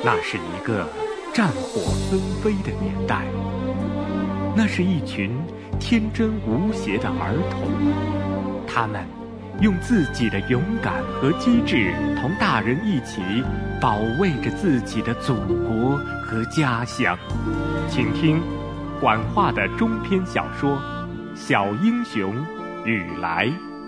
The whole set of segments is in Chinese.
那是一个战火纷飞的年代，那是一群天真无邪的儿童，他们用自己的勇敢和机智，同大人一起保卫着自己的祖国和家乡。请听管话的中篇小说《小英雄雨来》。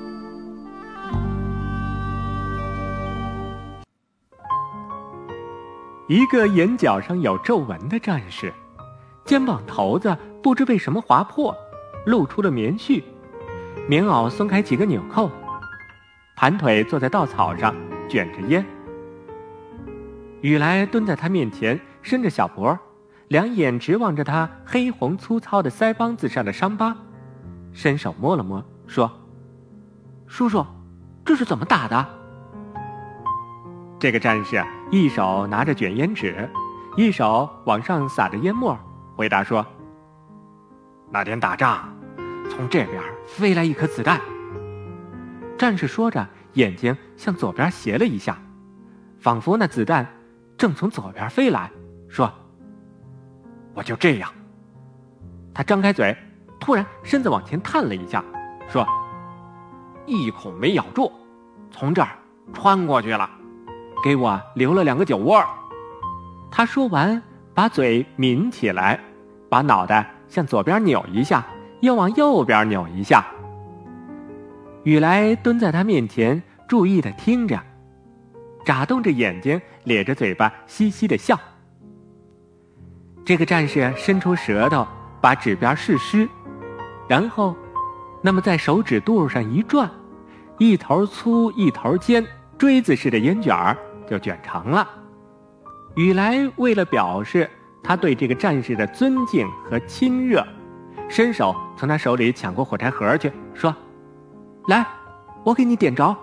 一个眼角上有皱纹的战士，肩膀头子不知被什么划破，露出了棉絮，棉袄松开几个纽扣，盘腿坐在稻草上卷着烟。雨来蹲在他面前，伸着小脖，两眼直望着他黑红粗糙的腮帮子上的伤疤，伸手摸了摸，说：叔叔，这是怎么打的？这个战士一手拿着卷烟纸，一手往上撒着烟沫，回答说：那天打仗，从这边飞来一颗子弹。战士说着，眼睛向左边斜了一下，仿佛那子弹正从左边飞来，说：我就这样。他张开嘴，突然身子往前探了一下，说：一口没咬住，从这儿穿过去了，给我留了2个酒窝。他说完，把嘴抿起来，把脑袋向左边扭一下，又往右边扭一下。雨来蹲在他面前，注意地听着，眨动着眼睛，咧着嘴巴，嘻嘻地笑。这个战士伸出舌头，把指边试湿，然后那么在手指肚上一转，一头粗一头尖，锥子似的烟卷儿就卷成了。雨来为了表示他对这个战士的尊敬和亲热，伸手从他手里抢过火柴盒去，说：来，我给你点着。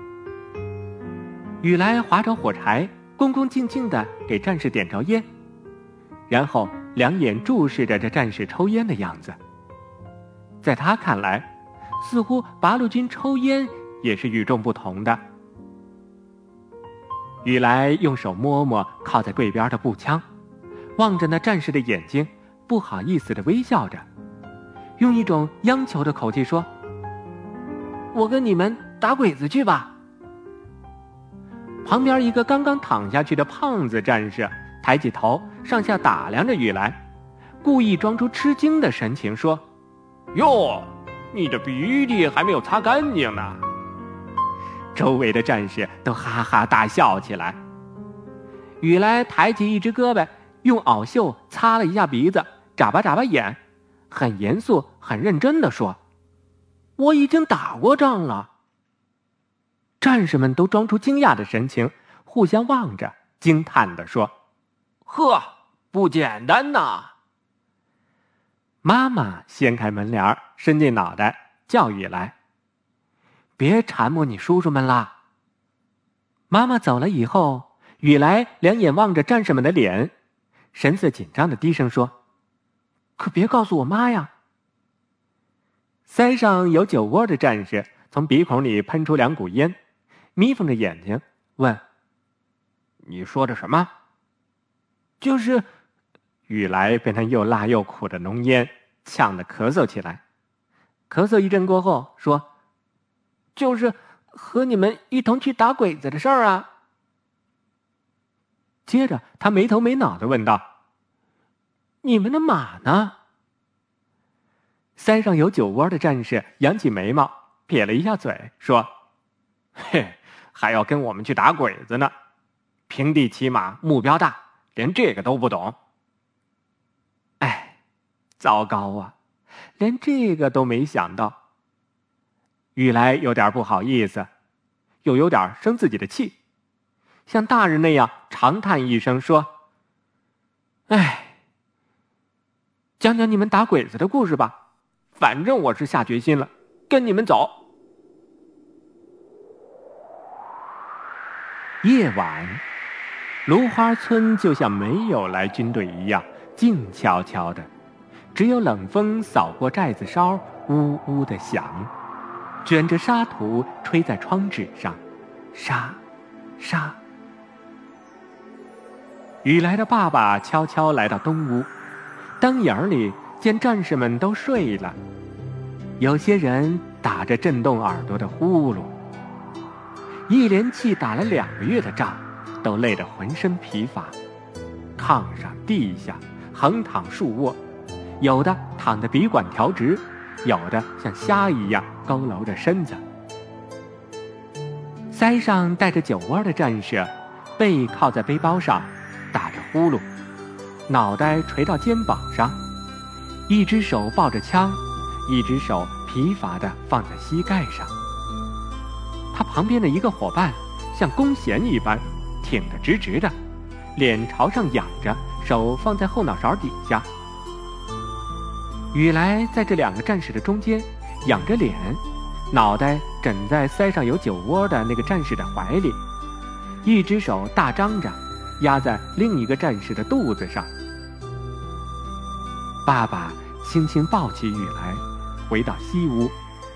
雨来划着火柴，恭恭敬敬地给战士点着烟，然后两眼注视着这战士抽烟的样子。在他看来，似乎八路军抽烟也是与众不同的。雨来用手摸摸靠在柜边的步枪，望着那战士的眼睛，不好意思地微笑着，用一种央求的口气说：我跟你们打鬼子去吧。旁边一个刚刚躺下去的胖子战士抬起头上下打量着雨来，故意装出吃惊的神情，说：哟，你的鼻涕还没有擦干净呢。周围的战士都哈哈大笑起来。雨来抬起一只胳膊，用袄袖擦了一下鼻子，眨巴眨巴眼，很严肃很认真地说：我已经打过仗了。战士们都装出惊讶的神情，互相望着，惊叹地说：呵，不简单呐。妈妈掀开门帘，伸进脑袋，叫雨来：别缠磨你叔叔们啦。妈妈走了以后，雨来两眼望着战士们的脸，神色紧张地低声说：可别告诉我妈呀。腮上有酒窝的战士从鼻孔里喷出2股烟，眯缝着眼睛问：你说的什么？就是雨来被那又辣又苦的浓烟呛得咳嗽起来，咳嗽一阵过后说：就是和你们一同去打鬼子的事儿啊。接着他没头没脑地问道：你们的马呢？腮上有酒窝的战士扬起眉毛，撇了一下嘴，说：嘿，还要跟我们去打鬼子呢，平地骑马目标大，连这个都不懂。哎，糟糕啊，连这个都没想到。雨来有点不好意思，又有点生自己的气，像大人那样长叹一声说：哎，讲讲你们打鬼子的故事吧，反正我是下决心了，跟你们走。夜晚，芦花村就像没有来军队一样，静悄悄的，只有冷风扫过寨子梢，呜呜地响，卷着沙土吹在窗纸上，沙沙。 雨来的爸爸悄悄来到东屋，灯影里见战士们都睡了，有些人打着震动耳朵的呼噜。一连气打了2个月的仗，都累得浑身疲乏，炕上地下横躺竖卧，有的躺得笔管条直，有的像虾一样佝偻着身子。腮上戴着酒窝的战士背靠在背包上打着呼噜，脑袋垂到肩膀上，一只手抱着枪，一只手疲乏地放在膝盖上。他旁边的一个伙伴像弓弦一般挺得直直的，脸朝上仰着，手放在后脑勺底下。雨来在这2个战士的中间仰着脸，脑袋枕在腮上有酒窝的那个战士的怀里，一只手大张着压在另一个战士的肚子上。爸爸轻轻抱起雨来，回到西屋。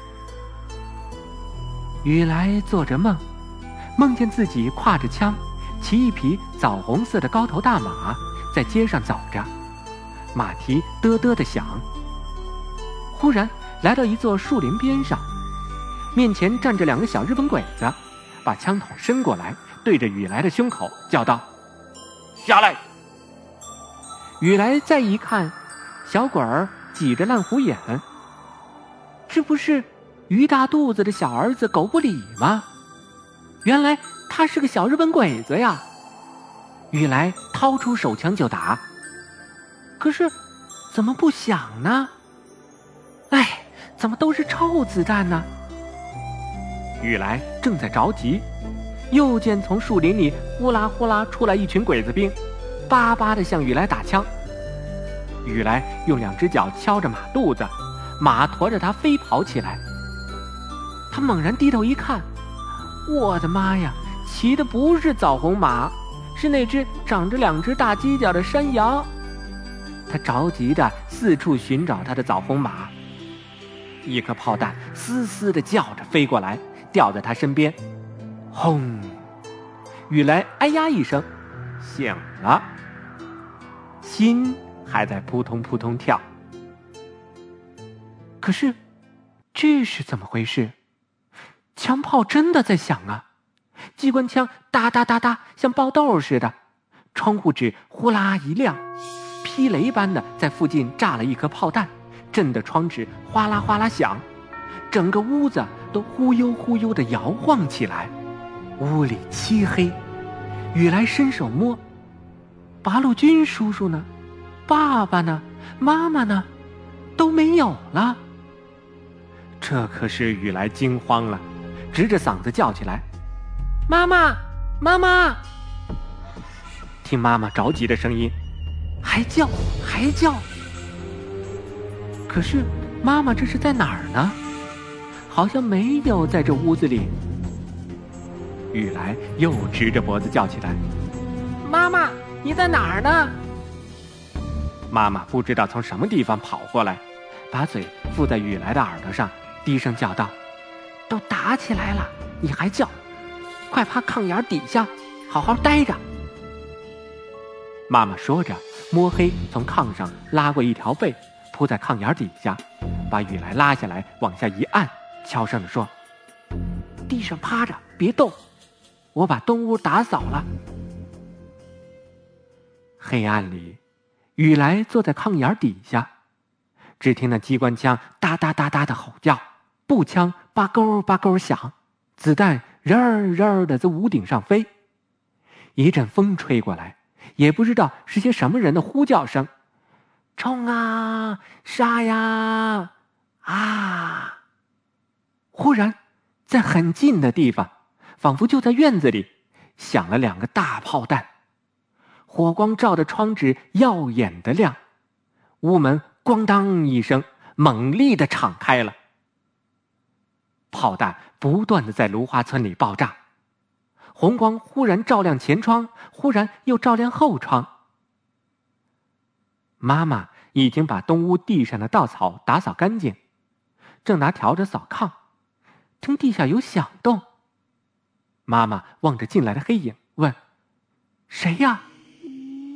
雨来做着梦，梦见自己挎着枪，骑一匹枣红色的高头大马，在街上走着，马蹄嘚嘚地响。忽然来到一座树林边上，面前站着2个小日本鬼子，把枪筒伸过来，对着雨来的胸口叫道：“下来！”雨来再一看，小鬼儿挤着烂虎眼，这不是于大肚子的小儿子狗不理吗？原来他是个小日本鬼子呀！雨来掏出手枪就打，可是怎么不响呢？哎，怎么都是臭子弹呢？雨来正在着急，又见从树林里呼啦呼啦出来一群鬼子兵，巴巴地向雨来打枪。雨来用2只脚敲着马肚子，马驮着他飞跑起来。他猛然低头一看，我的妈呀，骑的不是枣红马，是那只长着2只大犄角的山羊。他着急地四处寻找他的枣红马，一颗炮弹嘶嘶地叫着飞过来，掉在他身边。轰！雨来哎呀一声醒了，心还在扑通扑通跳。可是这是怎么回事？枪炮真的在响啊，机关枪哒哒哒哒像爆豆似的，窗户纸呼啦一亮，霹雷般的在附近炸了一颗炮弹，震得窗纸哗啦哗啦响，整个屋子都忽悠忽悠地摇晃起来。屋里漆黑，雨来伸手摸，八路军叔叔呢？爸爸呢？妈妈呢？都没有了。这可是雨来惊慌了，直着嗓子叫起来：“妈妈，妈妈！”听妈妈着急的声音，还叫还叫。可是妈妈这是在哪儿呢？好像没有在这屋子里。雨来又直着脖子叫起来：“妈妈，你在哪儿呢？”妈妈不知道从什么地方跑过来，把嘴附在雨来的耳朵上，低声叫道：“都打起来了，你还叫？快趴炕沿底下，好好待着。”妈妈说着，摸黑从炕上拉过一条被，铺在炕沿底下，把雨来拉下来，往下一按，悄声地说：“地上趴着，别动，我把东屋打扫了。”黑暗里，雨来坐在炕沿底下，只听那机关枪哒哒哒哒的吼叫，步枪吧勾吧勾响，子弹人儿人儿的在屋顶上飞。一阵风吹过来，也不知道是些什么人的呼叫声：“冲啊，杀呀，啊！”忽然在很近的地方，仿佛就在院子里，响了2个大炮弹，火光照得窗纸耀眼的亮，屋门咣当一声猛力地敞开了。炮弹不断地在芦花村里爆炸，红光忽然照亮前窗，忽然又照亮后窗。妈妈已经把东屋地上的稻草打扫干净，正拿笤帚扫炕，听地下有响动。妈妈望着进来的黑影，问：“谁呀？”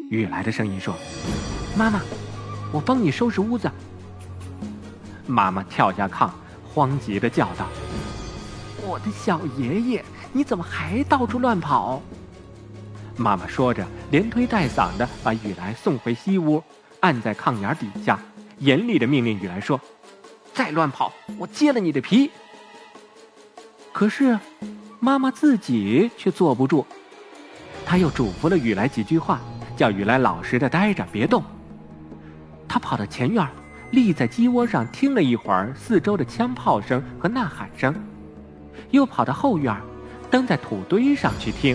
雨来的声音说：“妈妈，我帮你收拾屋子。”妈妈跳下炕，慌急地叫道：“我的小爷爷，你怎么还到处乱跑？”妈妈说着，连推带搡地把雨来送回西屋，按在炕沿底下，严厉地命令雨来说：“再乱跑，我揭了你的皮！”可是妈妈自己却坐不住，她又嘱咐了雨来几句话，叫雨来老实地待着，别动。她跑到前院，立在鸡窝上听了一会儿四周的枪炮声和呐喊声，又跑到后院，蹬在土堆上去听。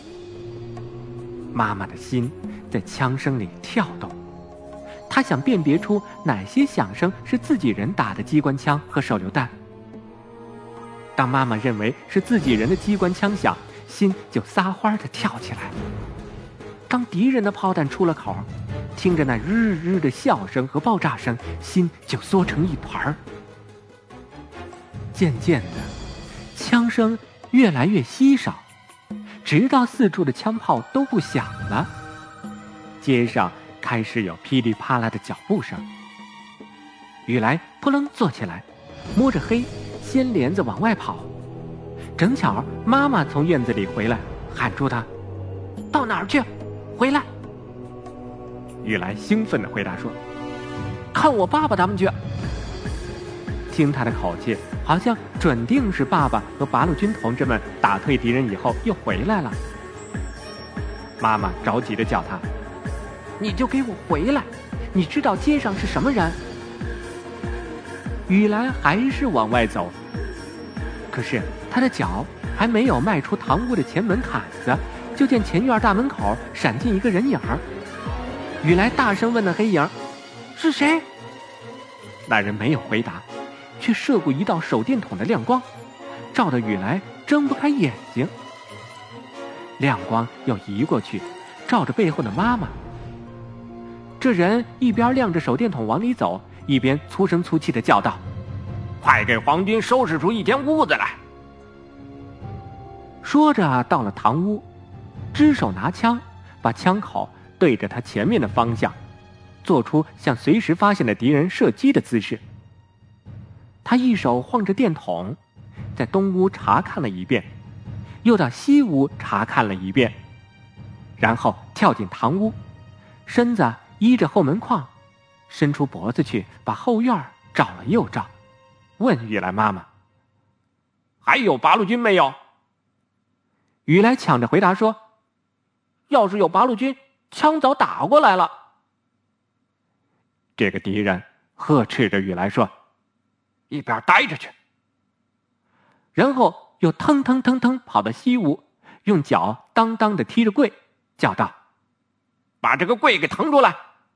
妈妈的心在枪声里跳动，她想辨别出哪些响声是自己人打的机关枪和手榴弹。当妈妈认为是自己人的机关枪响，心就撒欢地跳起来。当敌人的炮弹出了口，听着那日日的笑声和爆炸声，心就缩成一团。渐渐的，枪声越来越稀少，直到四处的枪炮都不响了。街上开始有噼里啪啦的脚步声。雨来扑棱坐起来，摸着黑掀帘子往外跑。正巧妈妈从院子里回来，喊住他：“到哪儿去？回来！”雨来兴奋地回答说：“看我爸爸他们去。”听他的口气，好像准定是爸爸和八路军同志们打退敌人以后又回来了。妈妈着急地叫他：“你就给我回来！你知道街上是什么人？”雨来还是往外走，可是他的脚还没有迈出堂屋的前门槛子，就见前院大门口闪进一个人影儿。雨来大声问那黑影：“是谁？”那人没有回答，却射过一道手电筒的亮光，照得雨来睁不开眼睛。亮光又移过去，照着背后的妈妈。这人一边亮着手电筒往里走，一边粗声粗气地叫道：“快给皇军收拾出一间屋子来！”说着到了堂屋，只手拿枪，把枪口对着他前面的方向，做出向随时发现的敌人射击的姿势。他一手晃着电筒，在东屋查看了一遍，又到西屋查看了一遍，然后跳进堂屋，身子依着后门框，伸出脖子去把后院照了又照，问雨来妈妈：“还有八路军没有？”雨来抢着回答说：“要是有八路军，枪早打过来了。”这个敌人呵斥着雨来说：“一边待着去！”然后又腾腾腾腾跑到西屋，用脚当当地踢着柜，叫道：“把这个柜给腾出来！”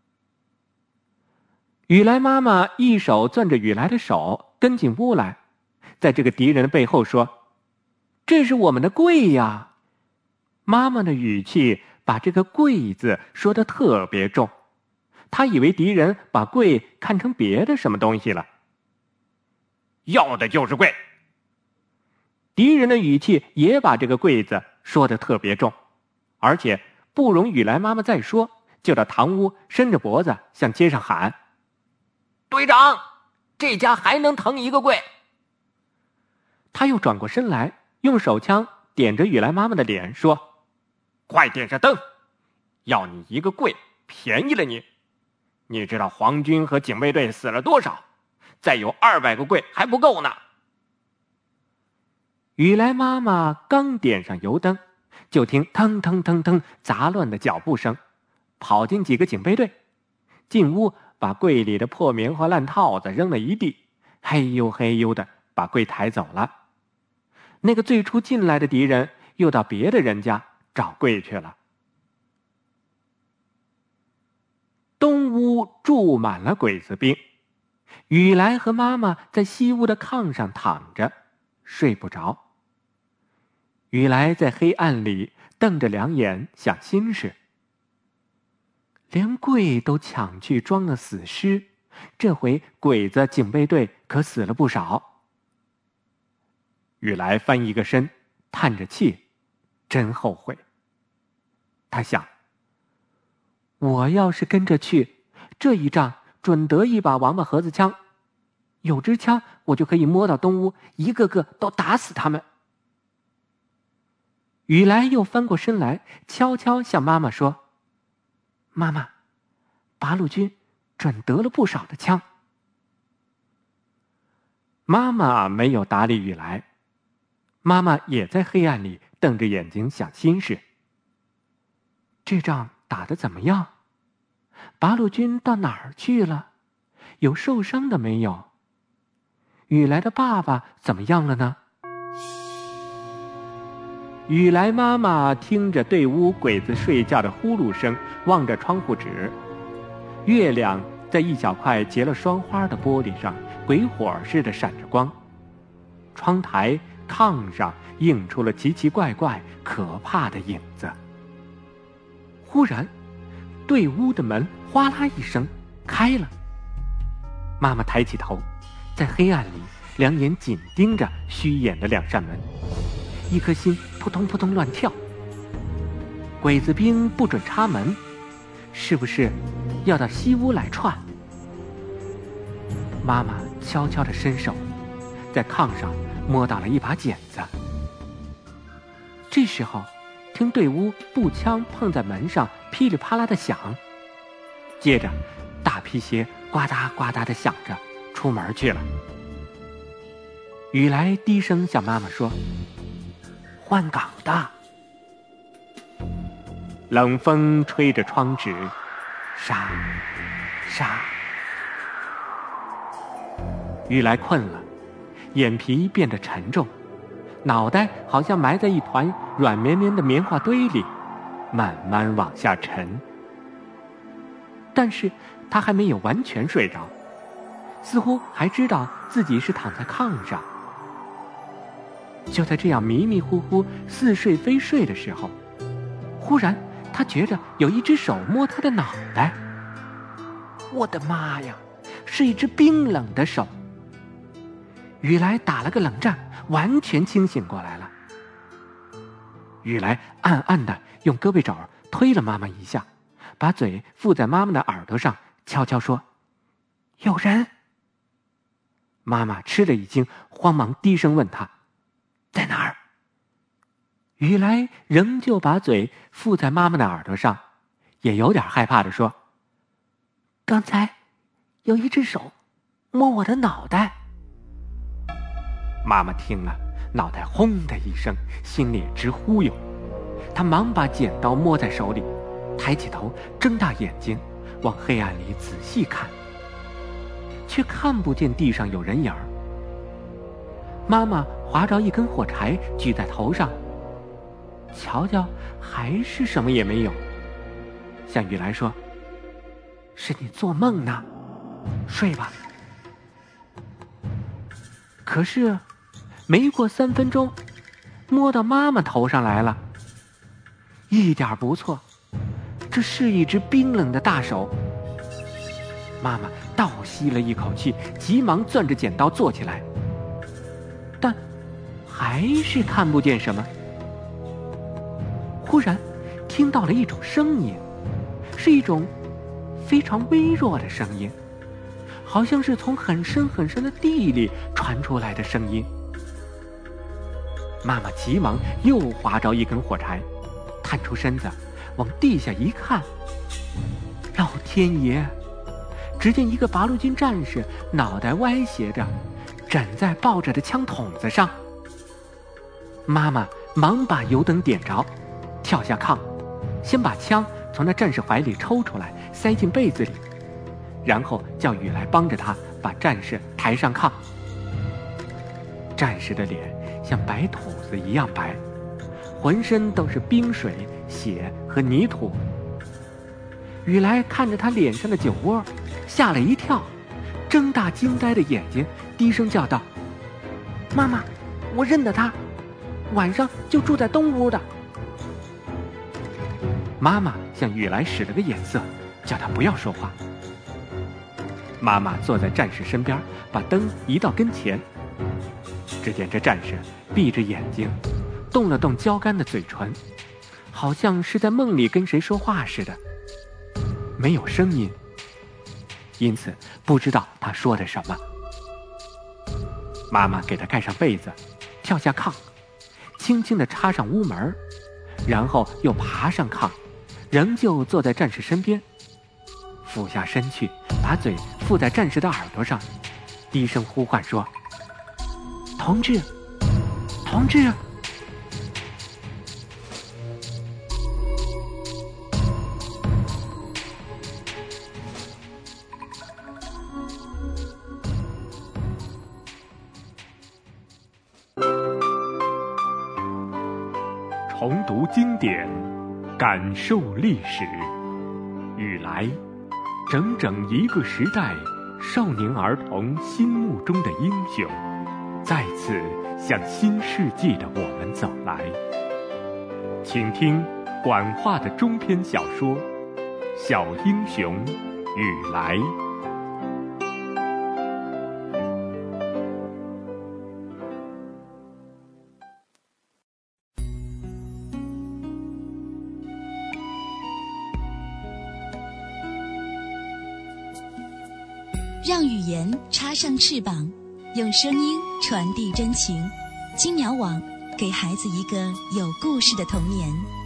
雨来妈妈一手攥着雨来的手，跟进屋来，在这个敌人的背后说：“这是我们的柜呀！”妈妈的语气把这个柜字说得特别重，她以为敌人把柜看成别的什么东西了。要的就是柜。敌人的语气也把这个柜子说得特别重，而且不容雨来妈妈再说，就到堂屋伸着脖子向街上喊：“队长，这家还能腾一个柜！”他又转过身来，用手枪点着雨来妈妈的脸说：“快点上灯，要你一个柜，便宜了你。你知道皇军和警卫队死了多少？再有200个柜还不够呢。”雨来妈妈刚点上油灯，就听腾腾腾腾杂乱的脚步声，跑进几个警备队，进屋把柜里的破棉花烂套子扔了一地，嘿呦嘿呦的把柜抬走了。那个最初进来的敌人又到别的人家找柜去了。东屋住满了鬼子兵，雨来和妈妈在西屋的炕上躺着，睡不着。雨来在黑暗里瞪着两眼想心事，连柜都抢去装了死尸，这回鬼子警备队可死了不少。雨来翻一个身，叹着气，真后悔。他想， 我要是跟着去，这一仗准得一把王八盒子枪，有支枪我就可以摸到东屋，一个个都打死他们。雨来又翻过身来，悄悄向妈妈说：妈妈，八路军准得了不少的枪。妈妈没有搭理雨来，妈妈也在黑暗里瞪着眼睛想心事。这仗打得怎么样？八路军到哪儿去了？有受伤的没有？雨来的爸爸怎么样了呢？雨来妈妈听着对屋鬼子睡觉的呼噜声，望着窗户纸，月亮在一小块结了霜花的玻璃上鬼火似的闪着光，窗台炕上映出了奇奇怪怪可怕的影子。忽然对屋的门哗啦一声开了，妈妈抬起头，在黑暗里两眼紧盯着虚掩的两扇门，一颗心扑通扑通乱跳。鬼子兵不准插门，是不是要到西屋来串？妈妈悄悄地伸手，在炕上摸到了一把剪子。这时候听对屋步枪碰在门上噼里啪啦的响，接着大皮鞋呱嗒呱嗒的响着，出门去了。雨来低声向妈妈说：换岗的。冷风吹着窗纸，沙沙。雨来困了，眼皮变得沉重，脑袋好像埋在一团软绵绵的棉花堆里，慢慢往下沉。但是他还没有完全睡着，似乎还知道自己是躺在炕上。就在这样迷迷糊糊似睡非睡的时候，忽然他觉着有一只手摸他的脑袋。我的妈呀，是一只冰冷的手。雨来打了个冷战，完全清醒过来了。雨来暗暗地用胳膊肘推了妈妈一下，把嘴附在妈妈的耳朵上，悄悄说：有人。妈妈吃了一惊，慌忙低声问他：在哪儿？雨来仍旧把嘴附在妈妈的耳朵上，也有点害怕地说：刚才有一只手摸我的脑袋。妈妈听了，脑袋轰的一声，心里直忽悠。她忙把剪刀摸在手里，抬起头，睁大眼睛往黑暗里仔细看，却看不见地上有人影儿。妈妈划着一根火柴举在头上，瞧瞧还是什么也没有，向雨来说：是你做梦呢，睡吧。可是没过3分钟，摸到妈妈头上来了，一点不错，这是一只冰冷的大手。妈妈倒吸了一口气，急忙攥着剪刀坐起来，但还是看不见什么。忽然听到了一种声音，是一种非常微弱的声音，好像是从很深很深的地里传出来的声音。妈妈急忙又划着一根火柴，探出身子往地下一看，老天爷！只见一个八路军战士脑袋歪斜着，枕在抱着的枪筒子上。妈妈忙把油灯点着，跳下炕，先把枪从那战士怀里抽出来，塞进被子里，然后叫雨来帮着他把战士抬上炕。战士的脸像白土子一样白，浑身都是冰水、血和泥土。雨来看着他脸上的酒窝，吓了一跳，睁大惊呆的眼睛，低声叫道：妈妈，我认得他，晚上就住在东屋的。妈妈向雨来使了个眼色，叫他不要说话。妈妈坐在战士身边，把灯移到跟前。只见这战士闭着眼睛，动了动焦干的嘴唇，好像是在梦里跟谁说话似的。 没有声音，因此不知道他说的什么。妈妈给他盖上被子，跳下炕，轻轻地插上屋门，然后又爬上炕，仍旧坐在战士身边，俯下身去，把嘴附在战士的耳朵上，低声呼唤说：“同志，同志！”重读经典，感受历史。雨来，整整一个时代少年儿童心目中的英雄，再次向新世纪的我们走来。请听管话的中篇小说《小英雄雨来》。 让语言插上翅膀，用声音传递真情。金鸟网，给孩子一个有故事的童年。